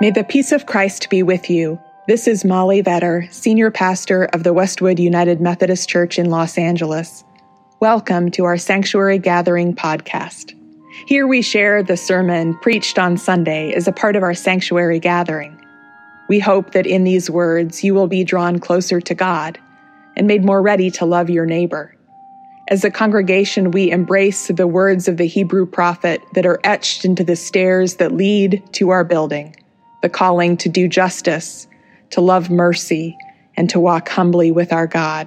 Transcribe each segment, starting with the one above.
May the peace of Christ be with you. This is Molly Vetter, Senior Pastor of the Westwood United Methodist Church in Los Angeles. Welcome to our Sanctuary Gathering podcast. Here we share the sermon preached on Sunday as a part of our Sanctuary Gathering. We hope that in these words you will be drawn closer to God and made more ready to love your neighbor. As a congregation, we embrace the words of the Hebrew prophet that are etched into the stairs that lead to our building. The calling to do justice, to love mercy, and to walk humbly with our God.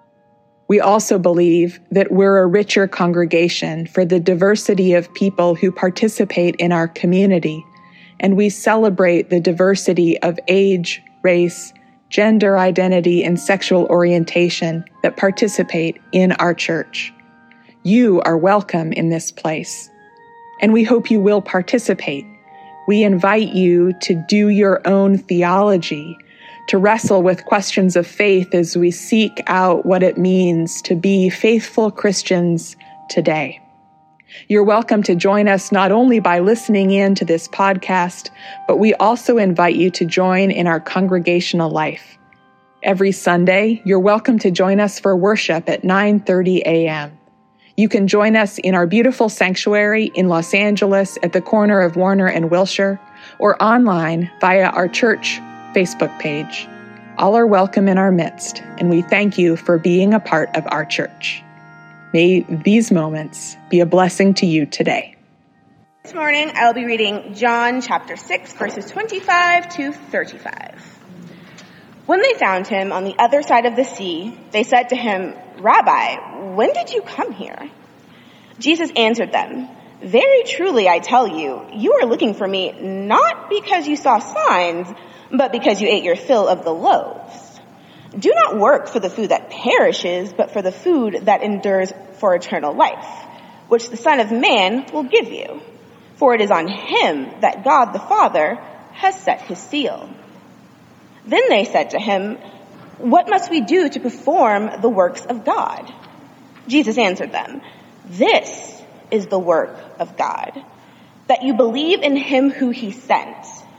We also believe that we're a richer congregation for the diversity of people who participate in our community, and we celebrate the diversity of age, race, gender identity, and sexual orientation that participate in our church. You are welcome in this place, and we hope you will participate. We invite you to do your own theology, to wrestle with questions of faith as we seek out what it means to be faithful Christians today. You're welcome to join us not only by listening in to this podcast, but we also invite you to join in our congregational life. Every Sunday, you're welcome to join us for worship at 9:30 a.m. You can join us in our beautiful sanctuary in Los Angeles at the corner of Warner and Wilshire, or online via our church Facebook page. All are welcome in our midst, and we thank you for being a part of our church. May these moments be a blessing to you today. This morning, I'll be reading John chapter 6, verses 25 to 35. When they found him on the other side of the sea, they said to him, "Rabbi, when did you come here?" Jesus answered them, "Very truly I tell you, you are looking for me not because you saw signs, but because you ate your fill of the loaves. Do not work for the food that perishes, but for the food that endures for eternal life, which the Son of Man will give you. For it is on him that God the Father has set his seal." Then they said to him, "What must we do to perform the works of God?" Jesus answered them, "This is the work of God, that you believe in him who he sent."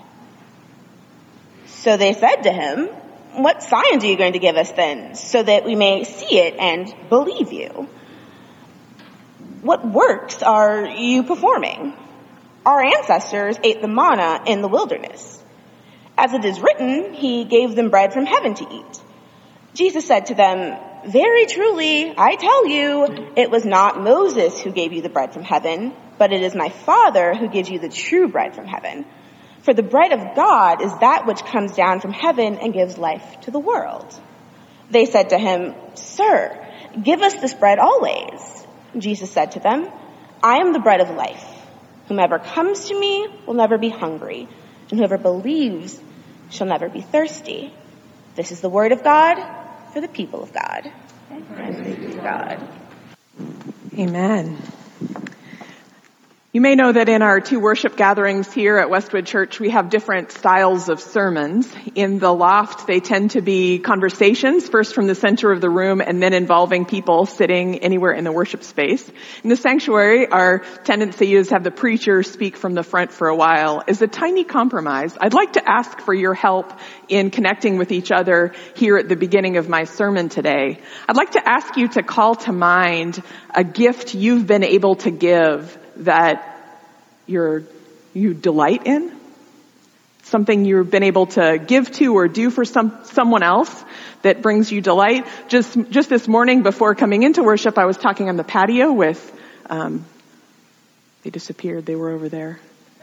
So they said to him, "What signs are you going to give us then, so that we may see it and believe you? What works are you performing? Our ancestors ate the manna in the wilderness. As it is written, he gave them bread from heaven to eat." Jesus said to them, "Very truly, I tell you, it was not Moses who gave you the bread from heaven, but it is my Father who gives you the true bread from heaven. For the bread of God is that which comes down from heaven and gives life to the world." They said to him, "Sir, give us this bread always." Jesus said to them, "I am the bread of life. Whomever comes to me will never be hungry, and whoever believes shall never be thirsty." This is the word of God for the people of God. Praise be to God. Amen. You may know that in our two worship gatherings here at Westwood Church, we have different styles of sermons. In the loft, they tend to be conversations, first from the center of the room and then involving people sitting anywhere in the worship space. In the sanctuary, our tendency is to have the preacher speak from the front for a while. As a tiny compromise, I'd like to ask for your help in connecting with each other here at the beginning of my sermon today. I'd like to ask you to call to mind a gift you've been able to give that you delight in, something you've been able to give to or do for someone else that brings you delight. Just this morning before coming into worship, I was talking on the patio with, they disappeared, they were over there,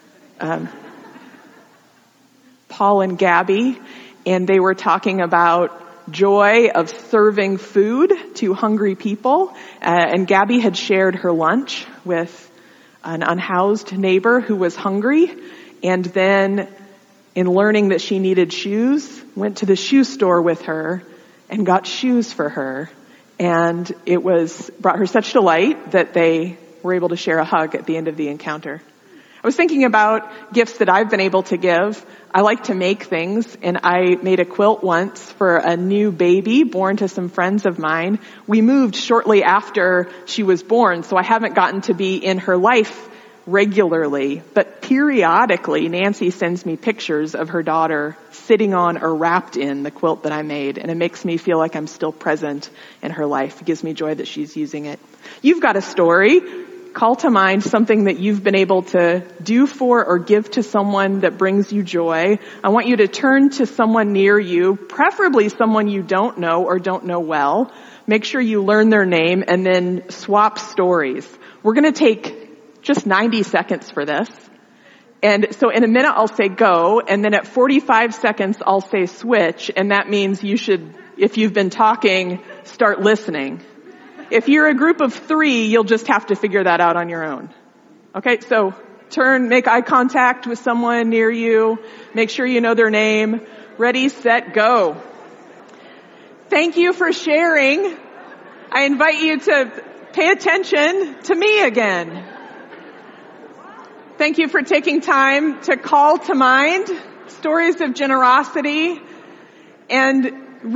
Paul and Gabby, and they were talking about joy of serving food to hungry people, and Gabby had shared her lunch with an unhoused neighbor who was hungry, and then in learning that she needed shoes, went to the shoe store with her and got shoes for her. And it brought her such delight that they were able to share a hug at the end of the encounter. I was thinking about gifts that I've been able to give. I like to make things, and I made a quilt once for a new baby born to some friends of mine. We moved shortly after she was born, so I haven't gotten to be in her life regularly, but periodically Nancy sends me pictures of her daughter sitting on or wrapped in the quilt that I made, and it makes me feel like I'm still present in her life. It gives me joy that she's using it. You've got a story. Call to mind something that you've been able to do for or give to someone that brings you joy. I want you to turn to someone near you, preferably someone you don't know or don't know well. Make sure you learn their name and then swap stories. We're going to take just 90 seconds for this. And so in a minute I'll say go, and then at 45 seconds I'll say switch, and that means you should, if you've been talking, start listening. If you're a group of 3, you'll just have to figure that out on your own. Okay, so turn, make eye contact with someone near you, make sure you know their name. Ready, set, go. Thank you for sharing. I invite you to pay attention to me again. Thank you for taking time to call to mind stories of generosity and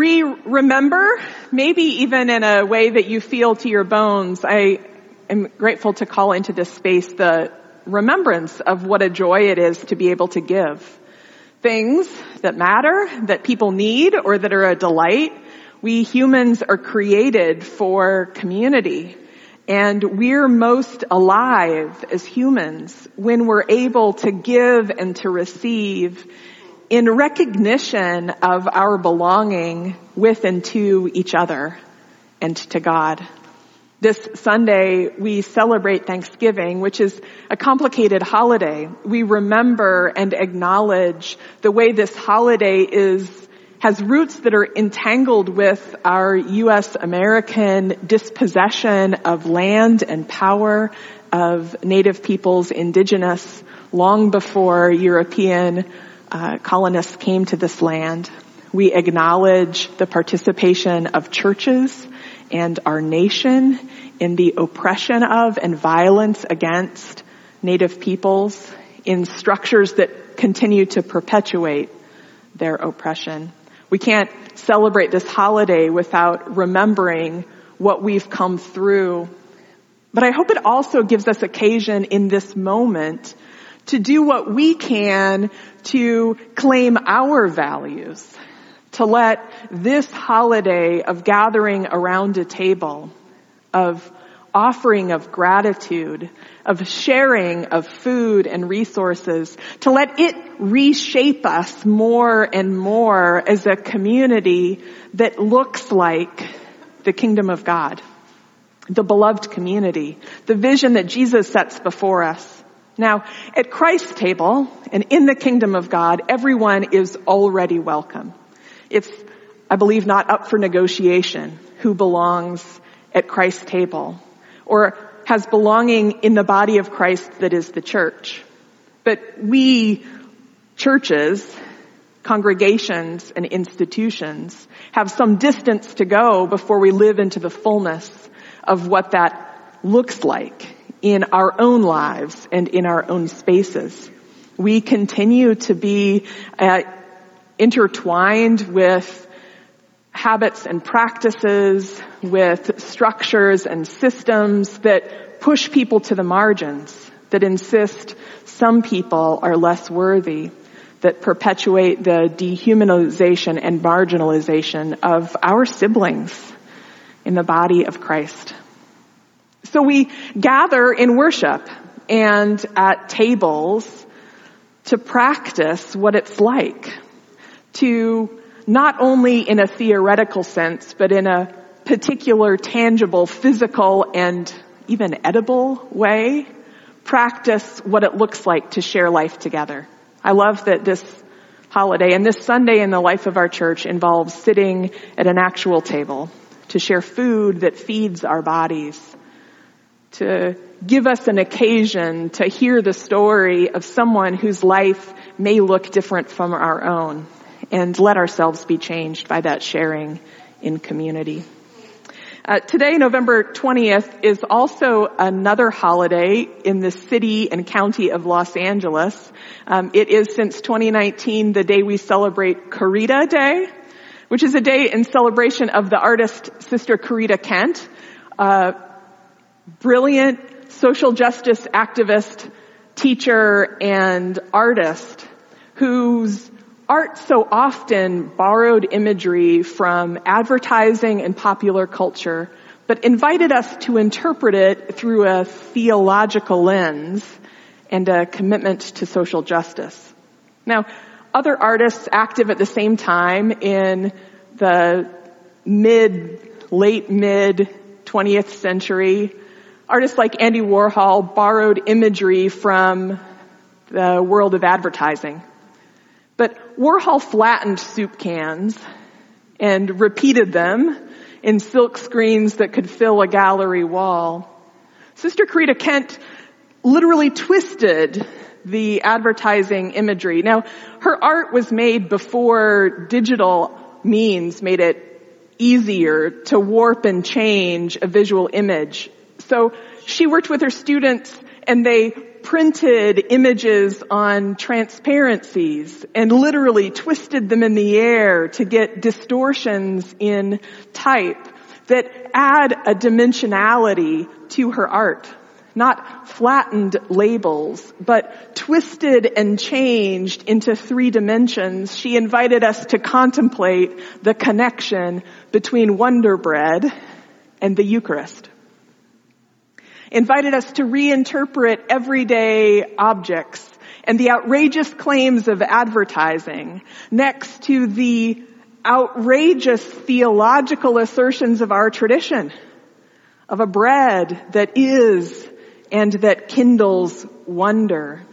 remember, maybe even in a way that you feel to your bones. I am grateful to call into this space the remembrance of what a joy it is to be able to give. Things that matter, that people need, or that are a delight. We humans are created for community. And we're most alive as humans when we're able to give and to receive in recognition of our belonging with and to each other and to God. This Sunday, we celebrate Thanksgiving, which is a complicated holiday. We remember and acknowledge the way this holiday has roots that are entangled with our U.S. American dispossession of land and power of Native peoples, indigenous, long before European colonists came to this land. We acknowledge the participation of churches and our nation in the oppression of and violence against Native peoples in structures that continue to perpetuate their oppression. We can't celebrate this holiday without remembering what we've come through. But I hope it also gives us occasion in this moment to do what we can to claim our values, to let this holiday of gathering around a table, of offering of gratitude, of sharing of food and resources, to let it reshape us more and more as a community that looks like the kingdom of God, the beloved community, the vision that Jesus sets before us. Now, at Christ's table and in the kingdom of God, everyone is already welcome. It's, I believe, not up for negotiation who belongs at Christ's table or has belonging in the body of Christ that is the church. But we, churches, congregations, and institutions have some distance to go before we live into the fullness of what that looks like in our own lives and in our own spaces. We continue to be intertwined with habits and practices, with structures and systems that push people to the margins, that insist some people are less worthy, that perpetuate the dehumanization and marginalization of our siblings in the body of Christ. So we gather in worship and at tables to practice what it's like to not only in a theoretical sense, but in a particular, tangible, physical, and even edible way, practice what it looks like to share life together. I love that this holiday and this Sunday in the life of our church involves sitting at an actual table to share food that feeds our bodies, to give us an occasion to hear the story of someone whose life may look different from our own, and let ourselves be changed by that sharing in community. Today, November 20th, is also another holiday in the city and county of Los Angeles. It is, since 2019, the day we celebrate Corrida Day, which is a day in celebration of the artist Sister Corrida Kent, brilliant social justice activist teacher and artist whose art so often borrowed imagery from advertising and popular culture, but invited us to interpret it through a theological lens and a commitment to social justice. Now, other artists active at the same time in the late mid 20th century, artists like Andy Warhol borrowed imagery from the world of advertising. But Warhol flattened soup cans and repeated them in silk screens that could fill a gallery wall. Sister Corita Kent literally twisted the advertising imagery. Now, her art was made before digital means made it easier to warp and change a visual image. So she worked with her students and they printed images on transparencies and literally twisted them in the air to get distortions in type that add a dimensionality to her art. Not flattened labels, but twisted and changed into 3 dimensions. She invited us to contemplate the connection between Wonder Bread and the Eucharist. Invited us to reinterpret everyday objects and the outrageous claims of advertising next to the outrageous theological assertions of our tradition, of a bread that is and that kindles wonder.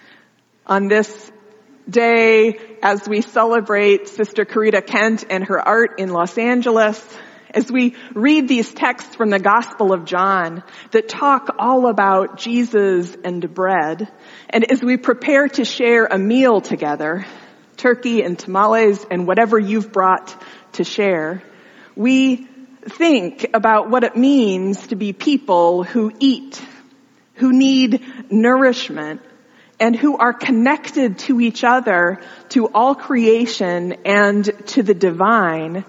On this day, as we celebrate Sister Corita Kent and her art in Los Angeles, as we read these texts from the Gospel of John that talk all about Jesus and bread, and as we prepare to share a meal together, turkey and tamales and whatever you've brought to share, we think about what it means to be people who eat, who need nourishment, and who are connected to each other, to all creation, and to the divine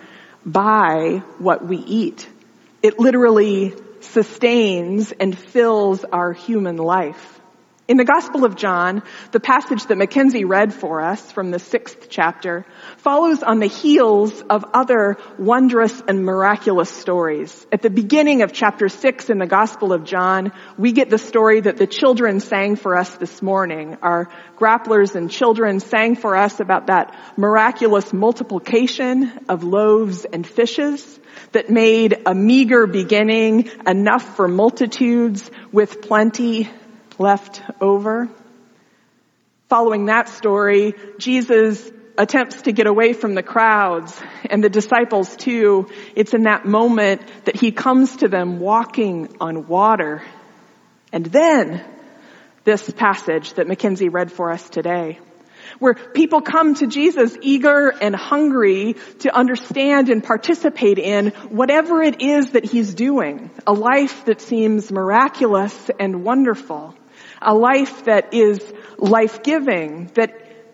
by what we eat. It literally sustains and fills our human life. In the Gospel of John, the passage that Mackenzie read for us from the 6th chapter follows on the heels of other wondrous and miraculous stories. At the beginning of chapter 6 in the Gospel of John, we get the story that the children sang for us this morning. Our grapplers and children sang for us about that miraculous multiplication of loaves and fishes that made a meager beginning enough for multitudes with plenty left over. Following that story, Jesus attempts to get away from the crowds and the disciples too. It's in that moment that he comes to them walking on water. And then this passage that Mackenzie read for us today, where people come to Jesus eager and hungry to understand and participate in whatever it is that he's doing, a life that seems miraculous and wonderful. A life that is life-giving, that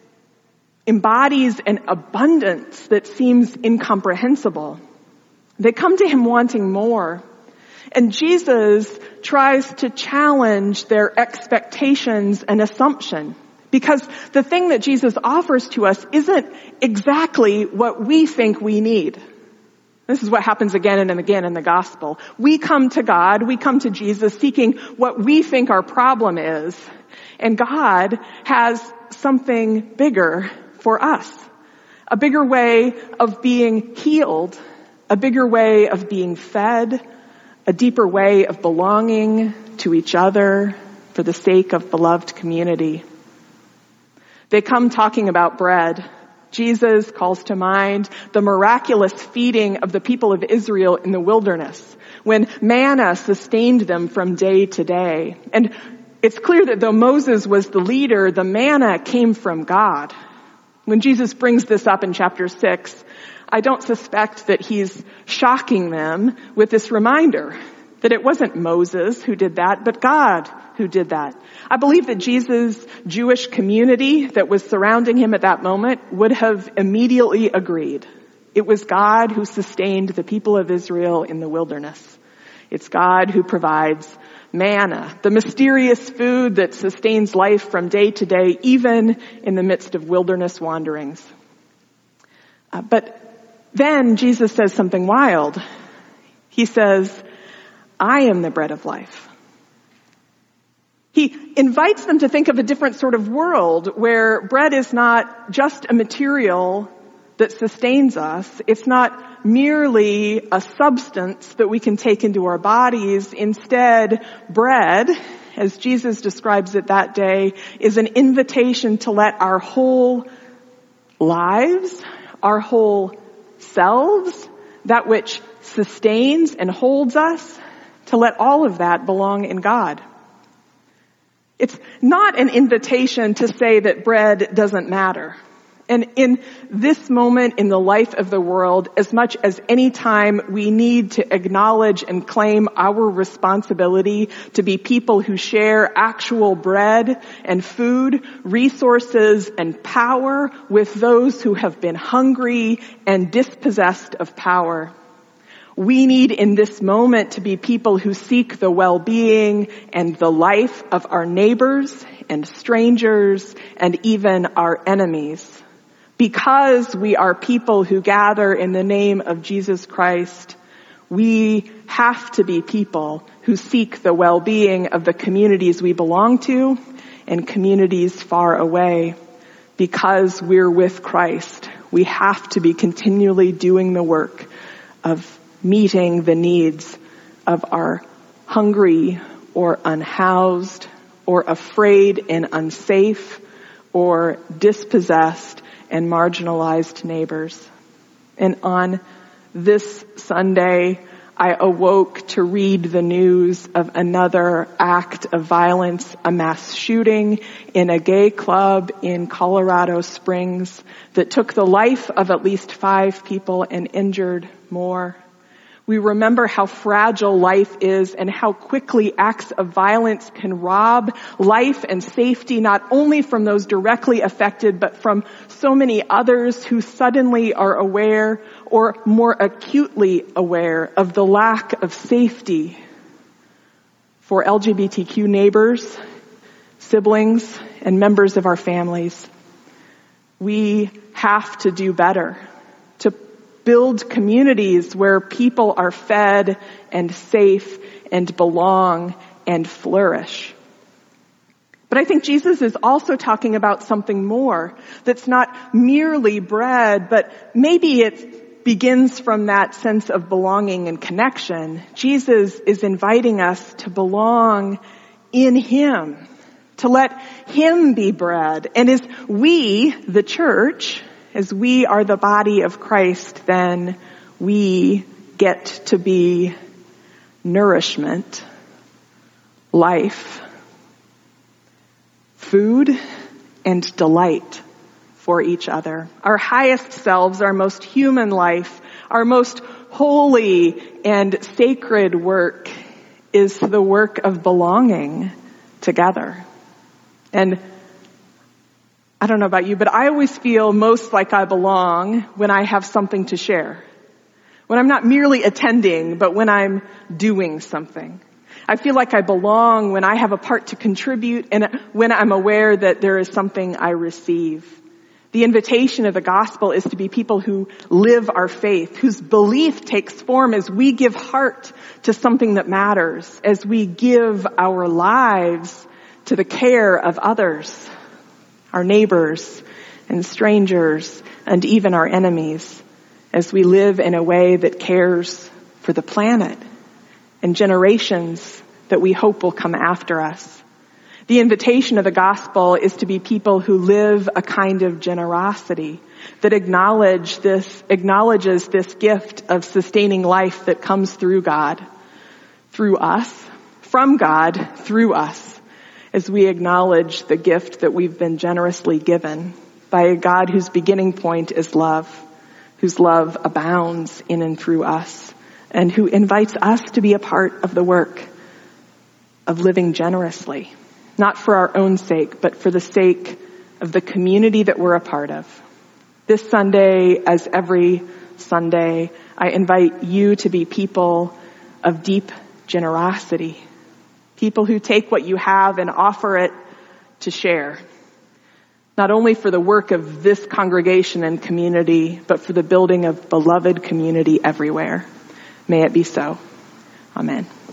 embodies an abundance that seems incomprehensible. They come to him wanting more. And Jesus tries to challenge their expectations and assumption. Because the thing that Jesus offers to us isn't exactly what we think we need. This is what happens again and again in the gospel. We come to God, we come to Jesus seeking what we think our problem is. And God has something bigger for us. A bigger way of being healed. A bigger way of being fed. A deeper way of belonging to each other for the sake of beloved community. They come talking about bread. Jesus calls to mind the miraculous feeding of the people of Israel in the wilderness, when manna sustained them from day to day. And it's clear that though Moses was the leader, the manna came from God. When Jesus brings this up in chapter 6, I don't suspect that he's shocking them with this reminder that it wasn't Moses who did that, but God who did that. I believe that Jesus' Jewish community that was surrounding him at that moment would have immediately agreed. It was God who sustained the people of Israel in the wilderness. It's God who provides manna, the mysterious food that sustains life from day to day, even in the midst of wilderness wanderings. But then Jesus says something wild. He says, I am the bread of life. He invites them to think of a different sort of world where bread is not just a material that sustains us. It's not merely a substance that we can take into our bodies. Instead, bread, as Jesus describes it that day, is an invitation to let our whole lives, our whole selves, that which sustains and holds us, to let all of that belong in God. It's not an invitation to say that bread doesn't matter. And in this moment in the life of the world, as much as any time we need to acknowledge and claim our responsibility to be people who share actual bread and food, resources and power with those who have been hungry and dispossessed of power. We need in this moment to be people who seek the well-being and the life of our neighbors and strangers and even our enemies. Because we are people who gather in the name of Jesus Christ, we have to be people who seek the well-being of the communities we belong to and communities far away. Because we're with Christ, we have to be continually doing the work of meeting the needs of our hungry or unhoused or afraid and unsafe or dispossessed and marginalized neighbors. And on this Sunday, I awoke to read the news of another act of violence, a mass shooting in a gay club in Colorado Springs that took the life of at least 5 people and injured more. We remember how fragile life is and how quickly acts of violence can rob life and safety, not only from those directly affected, but from so many others who suddenly are aware or more acutely aware of the lack of safety for LGBTQ neighbors, siblings, and members of our families. We have to do better to build communities where people are fed and safe and belong and flourish. But I think Jesus is also talking about something more that's not merely bread, but maybe it begins from that sense of belonging and connection. Jesus is inviting us to belong in Him, to let Him be bread. And as we, the church, as we are the body of Christ, then we get to be nourishment, life, food, and delight for each other. Our highest selves, our most human life, our most holy and sacred work is the work of belonging together. And I don't know about you, but I always feel most like I belong when I have something to share. When I'm not merely attending, but when I'm doing something. I feel like I belong when I have a part to contribute and when I'm aware that there is something I receive. The invitation of the gospel is to be people who live our faith, whose belief takes form as we give heart to something that matters, as we give our lives to the care of others, our neighbors and strangers and even our enemies, as we live in a way that cares for the planet and generations that we hope will come after us. The invitation of the gospel is to be people who live a kind of generosity that acknowledges this gift of sustaining life that comes through God, through us, from God, through us, as we acknowledge the gift that we've been generously given by a God whose beginning point is love, whose love abounds in and through us, and who invites us to be a part of the work of living generously, not for our own sake, but for the sake of the community that we're a part of. This Sunday, as every Sunday, I invite you to be people of deep generosity, people who take what you have and offer it to share, not only for the work of this congregation and community, but for the building of beloved community everywhere. May it be so. Amen.